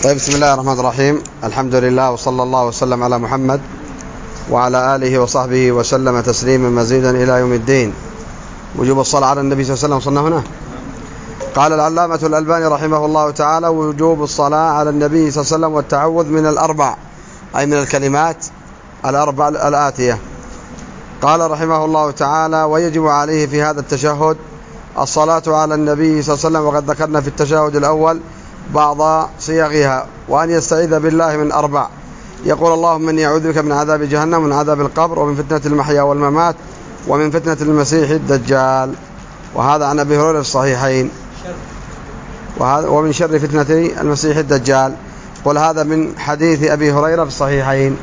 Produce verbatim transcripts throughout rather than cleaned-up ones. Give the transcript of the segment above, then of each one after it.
طيب، بسم الله الرحمن الرحيم. الحمد لله وصلى الله وسلم على محمد وعلى آله وصحبه وسلم تسليما مزيدا إلى يوم الدين. وجوب الصلاة على النبي صلى الله عليه وسلم. وصلنا هنا. قال العلامة الألباني رحمه الله تعالى: وجوب الصلاة على النبي صلى الله عليه وسلم والتعوذ من الأربع، أي من الكلمات الأربع الآتية. قال رحمه الله تعالى: ويجب عليه في هذا التشهد الصلاة على النبي صلى الله عليه وسلم، وقد ذكرنا في التشهد الأول بعض صيغها، وأن يستعيذ بالله من أربع. يقول: اللهم إني أعوذ بك من عذاب جهنم ومن عذاب القبر ومن فتنة المحيا والممات ومن فتنة المسيح الدجال. وهذا عن أبي هريرة في الصحيحين. ومن شر فتنة المسيح الدجال. قل هذا من حديث أبي هريرة في الصحيحين.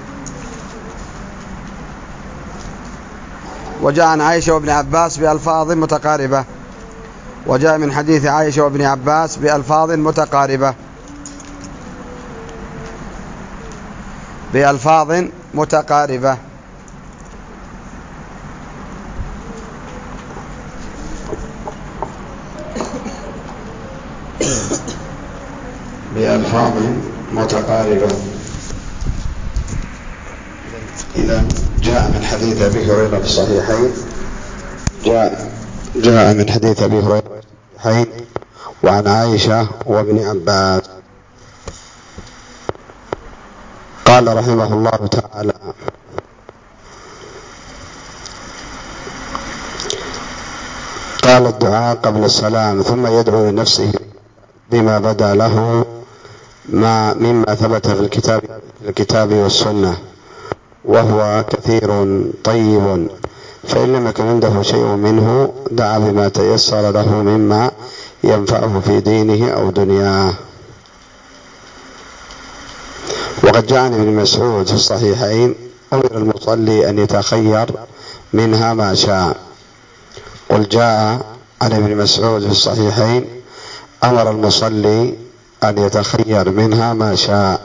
وجاء عن عائشة وابن عباس بألفاظ متقاربة. وجاء من حديث عائشة وابن عباس بألفاظ متقاربة بألفاظ متقاربة بألفاظ متقاربة. إذا جاء من حديث أبي هريرة في الصحيحين جاء جاء من حديث أبي هريرة في الصحيحين وعن عائشة وابن عباس. قال رحمه الله تعالى: قال الدعاء قبل السلام، ثم يدعو لنفسه بما بدا له ما مما ثبت في الكتاب في الكتاب والسنة، وهو كثير طيب، فإن لم يكن عنده شيء منه دعا بما تيسر له مما ينفعه في دينه أو دنياه. وقد جاء عن ابن مسعود في الصحيحين: أمر المصلي أن يتخير منها ما شاء. قل جاء عن ابن مسعود في الصحيحين: أمر المصلي أن يتخير منها ما شاء.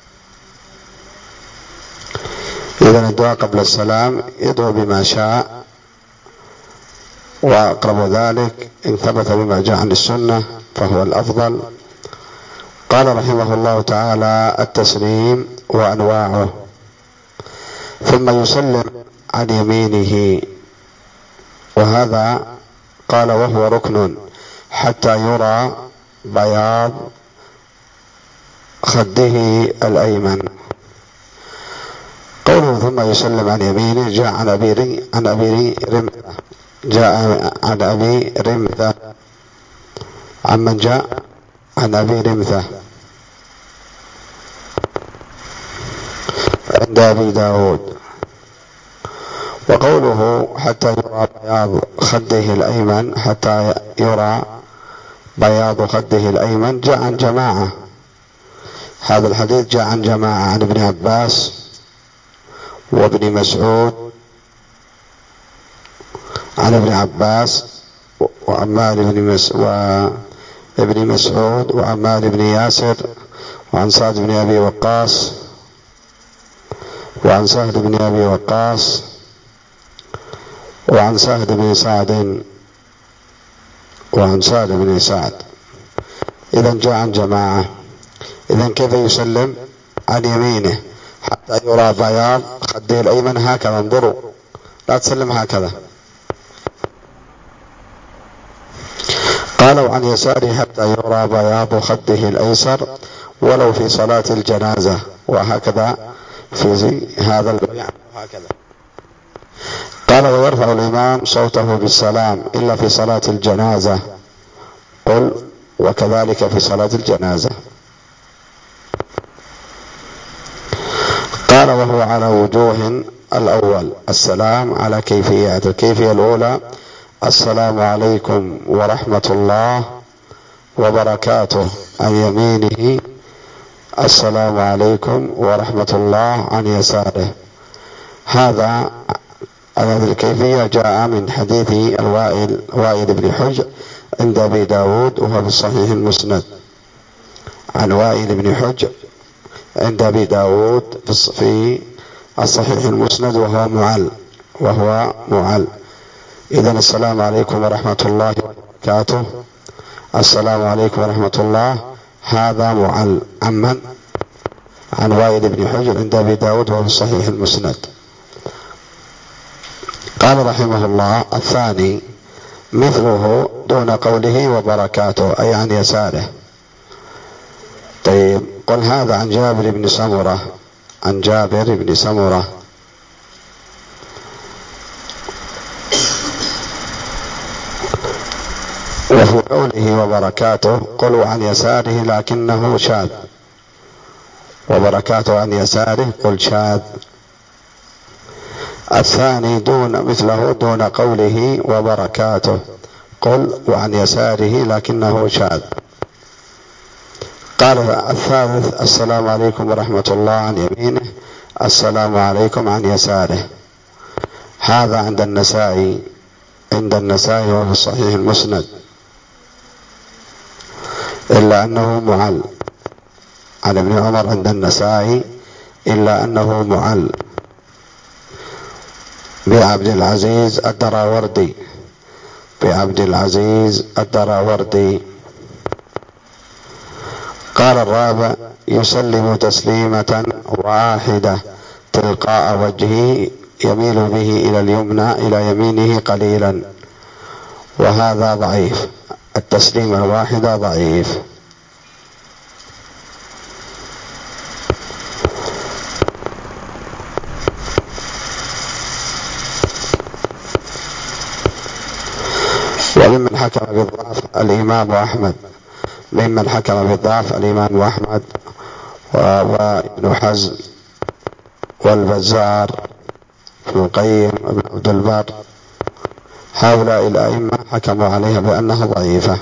إذن الدعاء قبل السلام يدعو بما شاء، وأقرب ذلك إن ثبت بما جاء عن السنة فهو الأفضل. قال رحمه الله تعالى: التسليم وأنواعه. ثم يسلم عن يمينه، وهذا قال وهو ركن حتى يرى بياض خده الأيمن. قوله ثم يسلم عن يمينه جاء عن أبي عن أبي رمثة جاء عن أبي رمثة عن من جاء عن أبي رمثة عند أبي داود. وقوله حتى يرى بياض خده الأيمن، حتى يرى بياض خده الأيمن جاء عن جماعة. هذا الحديث جاء عن جماعة عن ابن عباس وابن مسعود، عن ابن عباس وعمار بن مس وابن مسعود وعمار بن ياسر، وعن سعد بن أبي وقاص وعن سهل بن أبي وقاص وعن سهل بن سعد وعن سعد بن سعد. إذن جاء عن جماعة. إذن كيف يسلم؟ عن يمينه حتى يرى بياض خده الأيمن. هكذا انظروا، لا تسلم هكذا. قالوا عن يساره حتى يرى بياض خده الأيسر ولو في صلاة الجنازة، وهكذا في هذا البيان هكذا. قال: ويرفع الإمام صوته بالسلام إلا في صلاة الجنازة. قل وكذلك في صلاة الجنازة. قال: وهو على وجوه. الأول السلام على كيفيات. الكيفية الأولى: السلام عليكم ورحمة الله وبركاته عن يمينه، السلام عليكم ورحمة الله عن يساره. هذا هذه الكيفية جاء من حديث الوائل وائل بن حجر عند أبي داود، وهو في الصحيح المسند. عن وائل بن حجر عند أبي داود في الصحيح المسند وهو معل وهو معل إذن السلام عليكم ورحمة الله وبركاته. السلام عليكم ورحمة الله هذا معل. عمن؟ عن وائل بن حجر عند أبي داود وهو صحيح المسند. قال رحمه الله: الثاني مثله دون قوله وبركاته، أي عن يساره. طيب، قل هذا عن جابر بن سمرة، عن جابر بن سمرة. وفي قوله وبركاته قل عن يساره لكنه شاذ، وبركاته عن يساره قل شاذ. الثاني دون مثله دون قوله وبركاته قل وعن يساره لكنه شاذ. قال الثالث: السلام عليكم ورحمة الله عن يمينه، السلام عليكم عن يساره. هذا عند النسائي، عند النسائي وفي الصحيح المسند، إلا أنه معل. عن ابن عمر عند النسائي إلا أنه معل بعبد العزيز الدراوردي، بعبد العزيز الدراوردي. قال الرابع: يسلم تسليمة واحدة تلقاء وجهه يميل به إلى اليمنى إلى يمينه قليلا، وهذا ضعيف. التسليم الواحدة ضعيف. وممن حكم بالضعف الإمام أحمد، ممن حكم بالضعف الإمام أحمد وابن حزم والبزار ابن القيم وابن عبد البر. هؤلاء الأئمة حكموا عليها بأنها ضعيفة.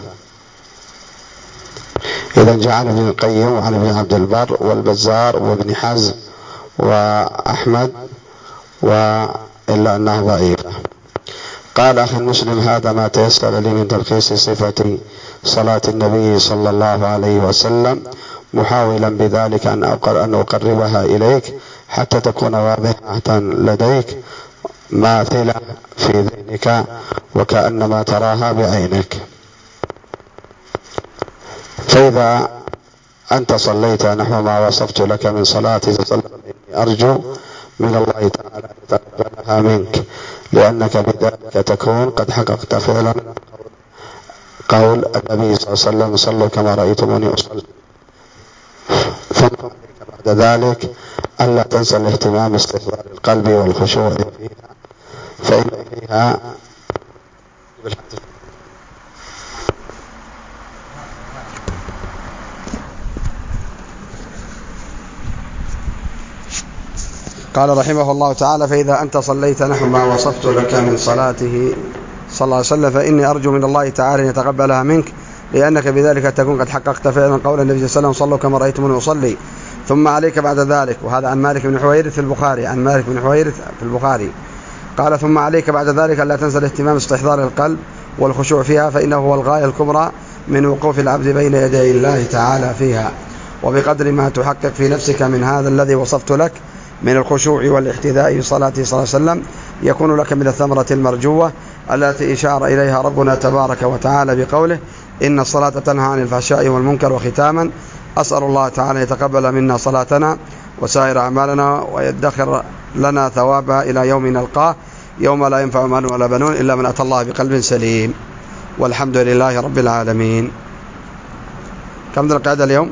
إذا جعل ابن القيم وعن ابن عبد البر والبزار وابن حزم وأحمد وإلا أنها ضعيفة. قال أخي المسلم: هذا ما تيسر لي من تلخيص صفة صلاة النبي صلى الله عليه وسلم، محاولا بذلك أن أقربها إليك حتى تكون واضحة لديك ماثلة في ذهنك وكأنما تراها بعينك. فإذا أنت صليت نحو ما وصفت لك من صلاتي أرجو من الله تعالى أن يتقبلها منك، لأنك بذلك تكون قد حققت فعلا قول النبي صلى الله عليه وسلم: صلوا كما رأيتموني أصلي. ثم بعد ذلك ألا تنسى الاهتمام باستحضار القلب والخشوع فيها، فإن فيها قال رحمه الله تعالى: فإذا أنت صليت نحو ما وصفت لك من صلاته صلى الله عليه وسلم فإني أرجو من الله تعالى أن يتقبلها منك، لأنك بذلك تكون قد حققت فعلا قول النبي صلى الله عليه وسلم: صلوا كما رأيتموني أصلي. ثم عليك بعد ذلك، وهذا عن مالك بن حويرث في البخاري، عن مالك بن حويرث في البخاري قال: ثم عليك بعد ذلك ألا تنسى الاهتمام باستحضار القلب والخشوع فيها، فإنه هو الغاية الكبرى من وقوف العبد بين يدي الله تعالى فيها. وبقدر ما تحقق في نفسك من هذا الذي وصفت لك من الخشوع والاحتذاء في صلاته صلى الله عليه وسلم، يكون لك من الثمرة المرجوة التي إشار إليها ربنا تبارك وتعالى بقوله: إن الصلاة تنهى عن الفحشاء والمنكر. وختاما، أسأل الله تعالى يتقبل منا صلاتنا وسائر أعمالنا ويدخر لنا ثوابها إلى يوم نلقاه، يوم لا ينفع مال ولا بنون إلا من أتى الله بقلب سليم. والحمد لله رب العالمين. كم ذا القعدة اليوم؟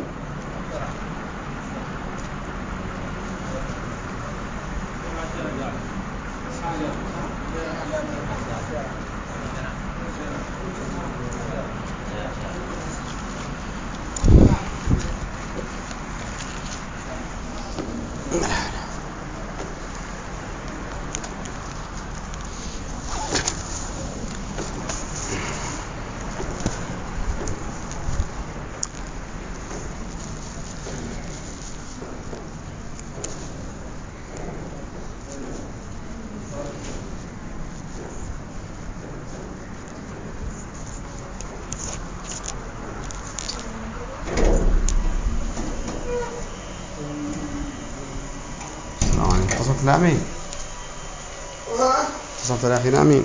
آمين. تصلت يا أخي آمين.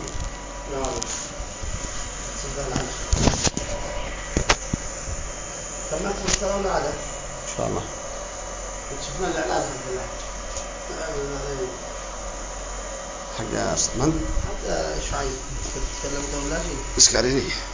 سمعت مستوى العادة إن شاء الله. شفنا الإعلان الحمد لله. حق من؟ حق شعيب. تكلمت ولا شيء؟ بس قاعدين